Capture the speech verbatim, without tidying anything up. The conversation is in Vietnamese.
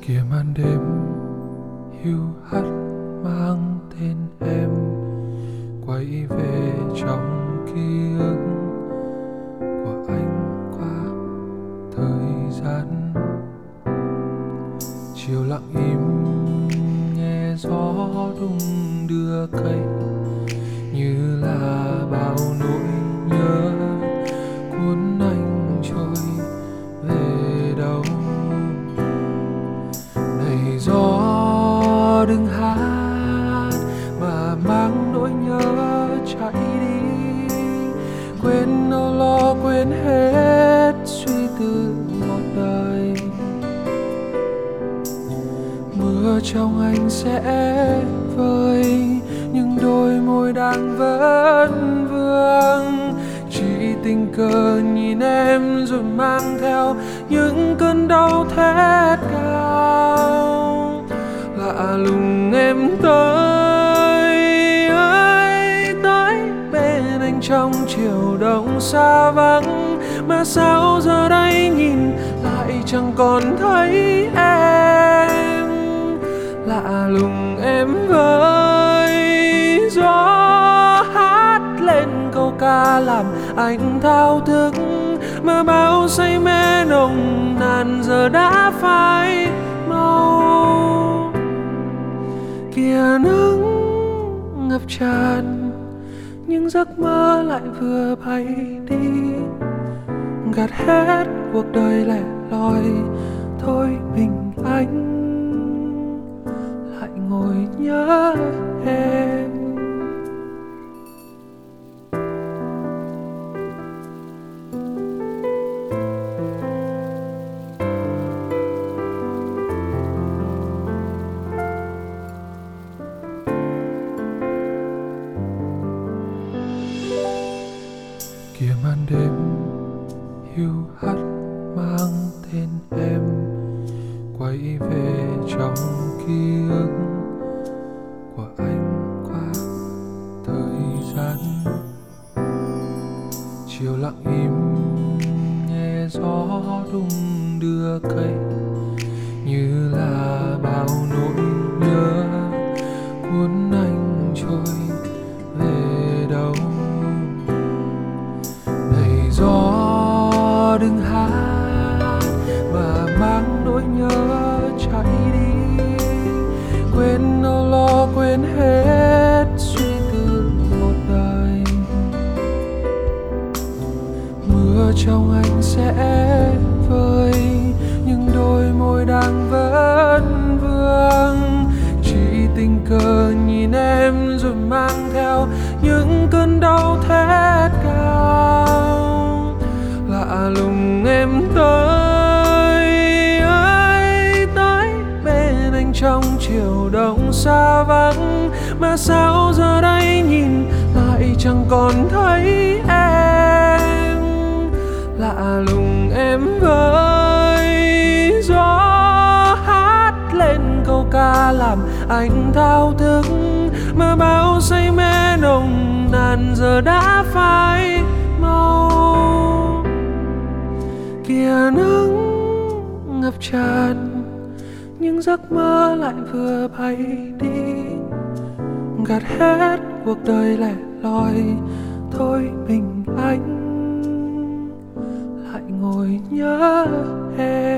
Kìa màn đêm hiu hắt mang tên em quay về trong ký ức của anh qua thời gian. Chiều lặng im nghe gió đung đưa cây, như là bao nỗi nhớ cuốn anh trôi về đâu. Này gió đừng hát mà mang nỗi nhớ chạy đi, quên âu lo quên hết suy tư một đời. Mưa trong anh sẽ vơi, nhưng đôi môi đang vẫn vương. Chỉ tình cờ nhìn em rồi mang theo những cơn đau thét cao. Lạ lùng em tới ơi tới bên anh trong chiều đông xa vắng, mà sao giờ đây nhìn lại chẳng còn thấy em. Lạ lùng em với gió hát lên câu ca làm anh thao thức, mà bao say mê nồng nàn giờ đã phai màu. Kìa nắng ngập tràn, nhưng giấc mơ lại vừa bay đi, gạt hết cuộc đời lẻ loi. Thôi mình anh lại ngồi nhớ em. Kìa màn đêm hiu hắt mang tên em quay về trong ký ức của anh qua thời gian. Chiều lặng im nghe gió đung đưa cây, như là bao nỗi nhớ cuốn anh trôi về đâu. Này gió đừng hát mà mang nỗi nhớ chạy đi, quên âu lo quên hết suy tư một đời. Mưa trong anh sẽ vơi, nhưng đôi môi đang vẫn vương. Chỉ tình cờ nhìn em rồi mang theo những cơn đau thét cao. Lạ lùng em tới ơi tới bên anh trong chiều đông xa vắng, mà sao giờ đây nhìn lại chẳng còn thấy em. Lạ lùng em với gió hát lên câu ca làm anh thao thức, mà bao say mê nồng nàn giờ đã phai màu. Kìa nắng ngập tràn, nhưng giấc mơ lại vừa bay đi, gạt hết cuộc đời lẻ loi. Thôi mình anh lại ngồi nhớ em.